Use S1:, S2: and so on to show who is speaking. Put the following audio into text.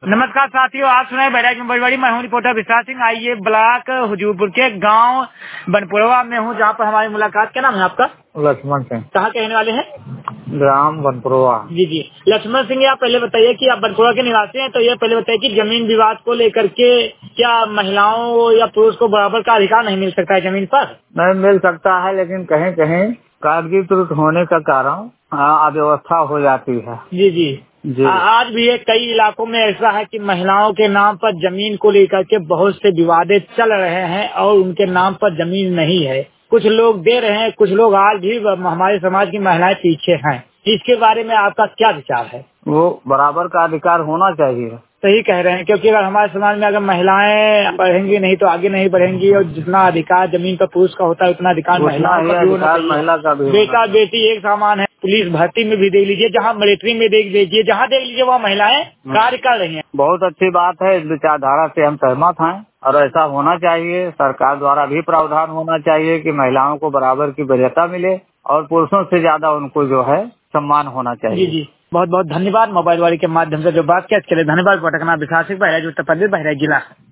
S1: नमस्कार साथियों, आप सुनाए बहराइच में बड़ी मैं हूँ रिपोर्टर विशाल सिंह। आइए ब्लॉक हुजूरपुर के गांव बनपुरवा में हूँ, जहाँ पर हमारी मुलाकात। क्या नाम है आपका?
S2: लक्ष्मण सिंह,
S1: कहाँ के रहने वाले हैं?
S2: ग्राम बनपुरवा।
S1: जी जी, लक्ष्मण सिंह, आप पहले बताइए कि आप बनपुरवा के निवासी हैं, तो ये पहले बताइए कि जमीन विवाद को लेकर के क्या महिलाओं या पुरुष को बराबर का अधिकार नहीं मिल सकता है जमीन पर?
S2: नहीं मिल सकता है, लेकिन कहीं कहीं कागजी त्रुटि होने का कारण अव्यवस्था हो जाती है।
S1: जी जी
S2: जी।
S1: आज भी कई इलाकों में ऐसा है कि महिलाओं के नाम पर जमीन को लेकर के बहुत से विवादें चल रहे हैं और उनके नाम पर जमीन नहीं है। कुछ लोग दे रहे हैं, कुछ लोग आज भी हमारे समाज की महिलाएं पीछे हैं। इसके बारे में आपका क्या विचार है?
S2: वो बराबर का अधिकार होना चाहिए।
S1: सही कह रहे हैं, क्योंकि अगर हमारे समाज में अगर महिलाएं बढ़ेंगी नहीं तो आगे नहीं बढ़ेंगी, और जितना अधिकार जमीन पर पुरुष का होता है उतना अधिकार महिलाओं का भी होना चाहिए।
S2: महिला का भी
S1: बेटा बेटी एक समान है। पुलिस भर्ती में भी देख लीजिए, जहाँ मिलिट्री में देख लीजिए, जहाँ देख लीजिए वहाँ महिलाएं कार्य कर रही हैं।
S2: बहुत अच्छी बात है, इस विचारधारा से हम सहमत हैं और ऐसा होना चाहिए। सरकार द्वारा भी प्रावधान होना चाहिए कि महिलाओं को बराबर की वरीयता मिले और पुरुषों से ज्यादा उनको जो है सम्मान होना चाहिए।
S1: जी जी, बहुत बहुत धन्यवाद। मोबाइल वाले के माध्यम से जो बात किया, इसके लिए धन्यवाद। पटकना विशाल सिंह, बहराइच उत्तर प्रदेश, बहराइच जिला।